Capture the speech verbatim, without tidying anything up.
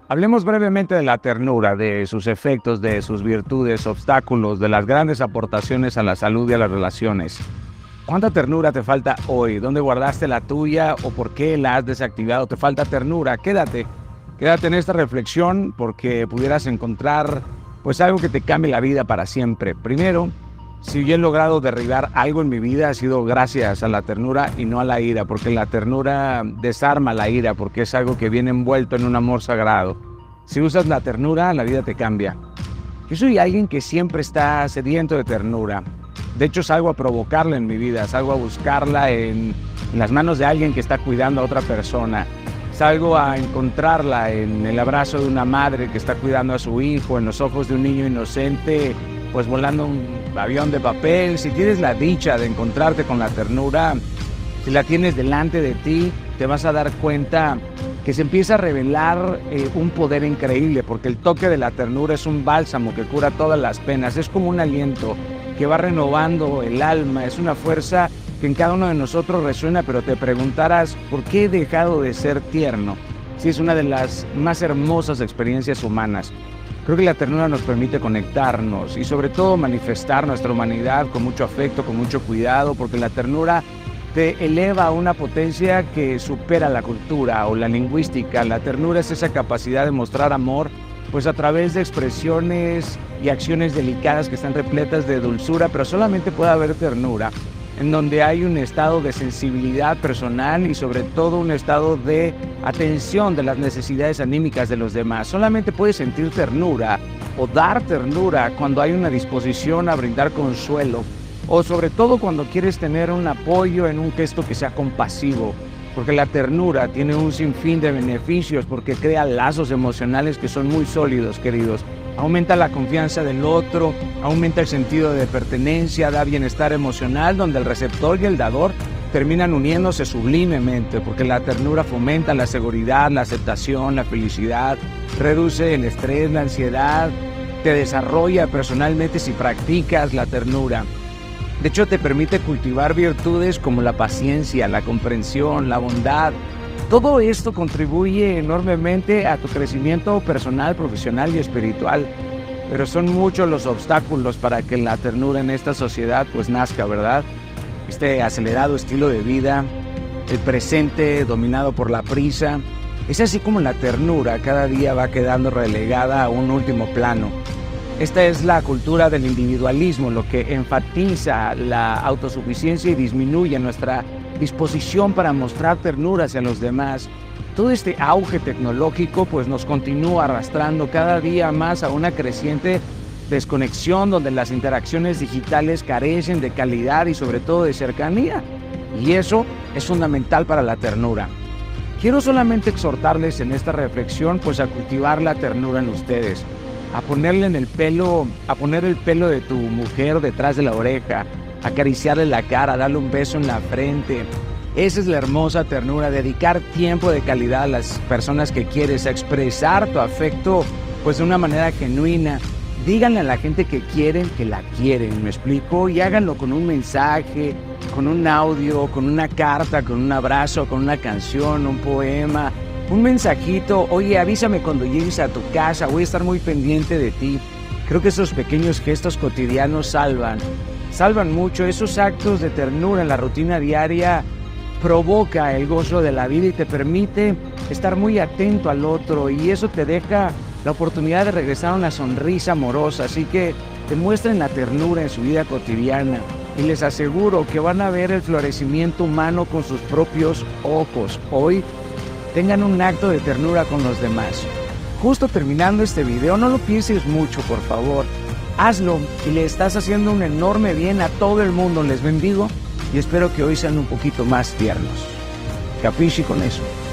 Hablemos brevemente de la ternura, de sus efectos, de sus virtudes, obstáculos, de las grandes aportaciones a la salud y a las relaciones. ¿Cuánta ternura te falta hoy? ¿Dónde guardaste la tuya o por qué la has desactivado? ¿Te falta ternura? Quédate, quédate en esta reflexión porque pudieras encontrar pues algo que te cambie la vida para siempre. Primero, si bien he logrado derribar algo en mi vida, ha sido gracias a la ternura y no a la ira, porque la ternura desarma la ira, porque es algo que viene envuelto en un amor sagrado. Si usas la ternura, la vida te cambia. Yo soy alguien que siempre está sediento de ternura. De hecho, salgo a provocarla en mi vida, salgo a buscarla en, en las manos de alguien que está cuidando a otra persona. Salgo a encontrarla en el abrazo de una madre que está cuidando a su hijo, en los ojos de un niño inocente, pues volando un avión de papel. Si tienes la dicha de encontrarte con la ternura, si la tienes delante de ti, te vas a dar cuenta que se empieza a revelar eh, un poder increíble, porque el toque de la ternura es un bálsamo que cura todas las penas, es como un aliento que va renovando el alma, es una fuerza que en cada uno de nosotros resuena, pero te preguntarás, ¿por qué he dejado de ser tierno? Sí, es una de las más hermosas experiencias humanas. Creo que la ternura nos permite conectarnos y sobre todo manifestar nuestra humanidad con mucho afecto, con mucho cuidado, porque la ternura te eleva a una potencia que supera la cultura o la lingüística. La ternura es esa capacidad de mostrar amor, pues a través de expresiones y acciones delicadas que están repletas de dulzura, pero solamente puede haber ternura en donde hay un estado de sensibilidad personal y sobre todo un estado de atención de las necesidades anímicas de los demás. Solamente puedes sentir ternura o dar ternura cuando hay una disposición a brindar consuelo, o sobre todo cuando quieres tener un apoyo en un gesto que sea compasivo, porque la ternura tiene un sinfín de beneficios, porque crea lazos emocionales que son muy sólidos, queridos. Aumenta la confianza del otro, aumenta el sentido de pertenencia, da bienestar emocional, donde el receptor y el dador terminan uniéndose sublimemente, porque la ternura fomenta la seguridad, la aceptación, la felicidad, reduce el estrés, la ansiedad, te desarrolla personalmente si practicas la ternura. De hecho, te permite cultivar virtudes como la paciencia, la comprensión, la bondad. Todo esto contribuye enormemente a tu crecimiento personal, profesional y espiritual. Pero son muchos los obstáculos para que la ternura en esta sociedad pues nazca, ¿verdad? Este acelerado estilo de vida, el presente dominado por la prisa. Es así como la ternura cada día va quedando relegada a un último plano. Esta es la cultura del individualismo, lo que enfatiza la autosuficiencia y disminuye nuestra disposición para mostrar ternura hacia los demás. Todo este auge tecnológico pues nos continúa arrastrando cada día más a una creciente desconexión donde las interacciones digitales carecen de calidad y sobre todo de cercanía. Y eso es fundamental para la ternura. Quiero solamente exhortarles en esta reflexión pues a cultivar la ternura en ustedes, a ponerle en el pelo, a poner el pelo de tu mujer detrás de la oreja, acariciarle la cara, darle un beso en la frente. Esa es la hermosa ternura, dedicar tiempo de calidad a las personas que quieres, a expresar tu afecto pues de una manera genuina. Díganle a la gente que quieren que la quieren, ¿me explico? Y háganlo con un mensaje, con un audio, con una carta, con un abrazo, con una canción, un poema, un mensajito. Oye, avísame cuando llegues a tu casa, voy a estar muy pendiente de ti. Creo que esos pequeños gestos cotidianos salvan, salvan mucho. Esos actos de ternura en la rutina diaria provoca el gozo de la vida y te permite estar muy atento al otro, y eso te deja la oportunidad de regresar a una sonrisa amorosa. Así que demuestren la ternura en su vida cotidiana y les aseguro que van a ver el florecimiento humano con sus propios ojos. Hoy tengan un acto de ternura con los demás. Justo terminando este video, no lo pienses mucho, por favor. Hazlo y le estás haciendo un enorme bien a todo el mundo. Les bendigo y espero que hoy sean un poquito más tiernos. Capisci con eso.